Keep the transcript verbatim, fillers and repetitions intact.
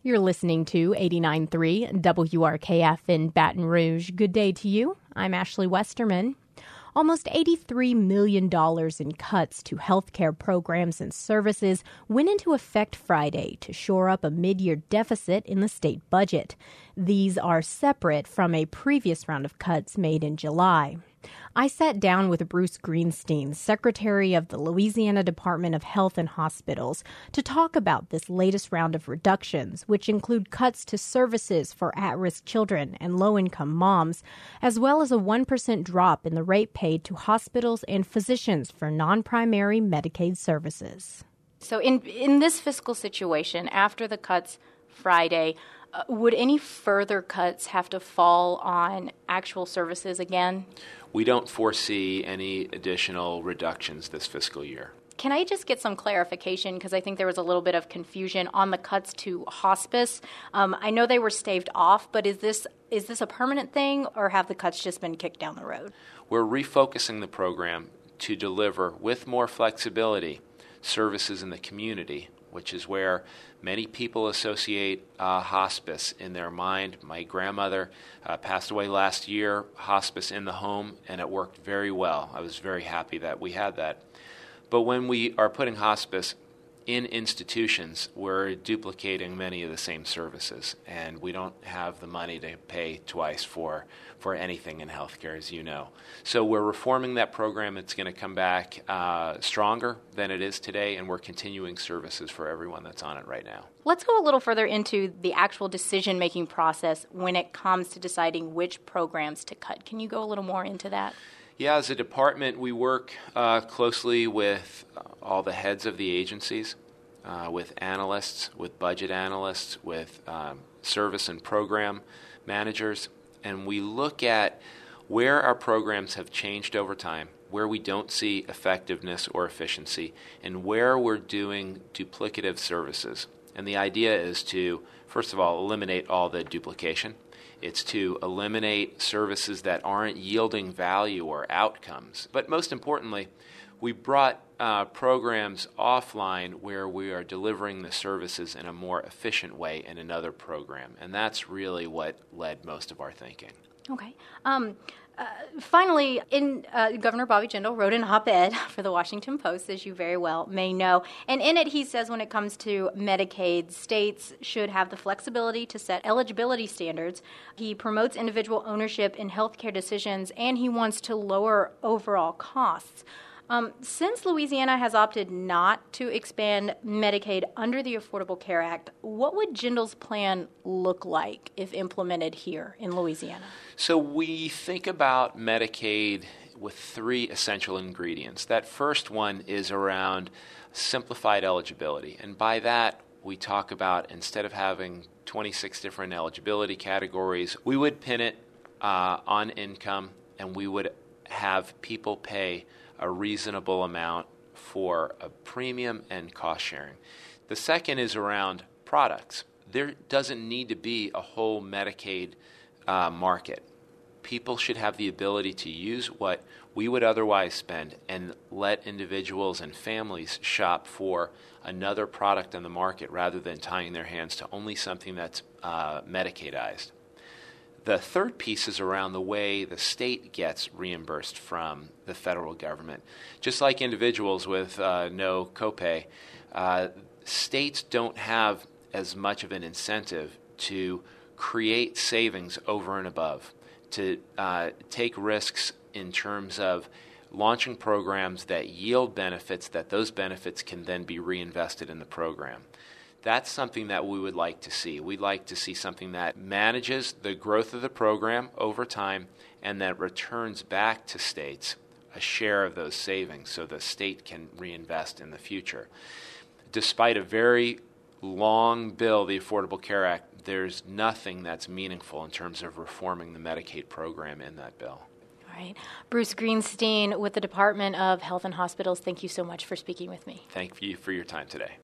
You're listening to eighty-nine point three W R K F in Baton Rouge. Good day to you. I'm Ashley Westerman. Almost eighty-three million dollars in cuts to healthcare programs and services went into effect Friday to shore up a mid-year deficit in the state budget. These are separate from a previous round of cuts made in July. I sat down with Bruce Greenstein, Secretary of the Louisiana Department of Health and Hospitals, to talk about this latest round of reductions, which include cuts to services for at-risk children and low-income moms, as well as a one percent drop in the rate paid to hospitals and physicians for non-primary Medicaid services. So in in this fiscal situation, after the cuts Friday, uh, would any further cuts have to fall on actual services again? We don't foresee any additional reductions this fiscal year. Can I just get some clarification? Because I think there was a little bit of confusion on the cuts to hospice. Um, I know they were staved off, but is this is this a permanent thing, or have the cuts just been kicked down the road? We're refocusing the program to deliver, with more flexibility, services in the community, which is where many people associate uh, hospice in their mind. My grandmother uh, passed away last year, hospice in the home, and it worked very well. I was very happy that we had that. But when we are putting hospice in institutions, we're duplicating many of the same services, and we don't have the money to pay twice for for anything in healthcare, as you know. So we're reforming that program. It's going to come back uh, stronger than it is today, and we're continuing services for everyone that's on it right now. Let's go a little further into the actual decision-making process when it comes to deciding which programs to cut. Can you go a little more into that? Yeah, as a department, we work uh, closely with uh, all the heads of the agencies, uh, with analysts, with budget analysts, with um, service and program managers, and we look at where our programs have changed over time, where we don't see effectiveness or efficiency, and where we're doing duplicative services. And the idea is to, first of all, eliminate all the duplication. It's to eliminate services that aren't yielding value or outcomes. But most importantly, we brought uh, programs offline where we are delivering the services in a more efficient way in another program. And that's really what led most of our thinking. Okay. Um, uh, finally, in uh, Governor Bobby Jindal wrote an op-ed for the Washington Post, as you very well may know. And in it, he says when it comes to Medicaid, states should have the flexibility to set eligibility standards. He promotes individual ownership in healthcare decisions, and he wants to lower overall costs. Um, since Louisiana has opted not to expand Medicaid under the Affordable Care Act, what would Jindal's plan look like if implemented here in Louisiana? So we think about Medicaid with three essential ingredients. That first one is around simplified eligibility. And by that, we talk about, instead of having twenty-six different eligibility categories, we would pin it uh, on income, and we would have people pay a reasonable amount for a premium and cost sharing. The second is around products. There doesn't need to be a whole Medicaid uh, market. People should have the ability to use what we would otherwise spend and let individuals and families shop for another product on the market rather than tying their hands to only something that's uh, Medicaidized. The third piece is around the way the state gets reimbursed from the federal government. Just like individuals with uh, no copay, uh, states don't have as much of an incentive to create savings over and above, to uh, take risks in terms of launching programs that yield benefits, that those benefits can then be reinvested in the program. That's something that we would like to see. We'd like to see something that manages the growth of the program over time and that returns back to states a share of those savings so the state can reinvest in the future. Despite a very long bill, the Affordable Care Act, there's nothing that's meaningful in terms of reforming the Medicaid program in that bill. All right. Bruce Greenstein with the Department of Health and Hospitals, thank you so much for speaking with me. Thank you for your time today.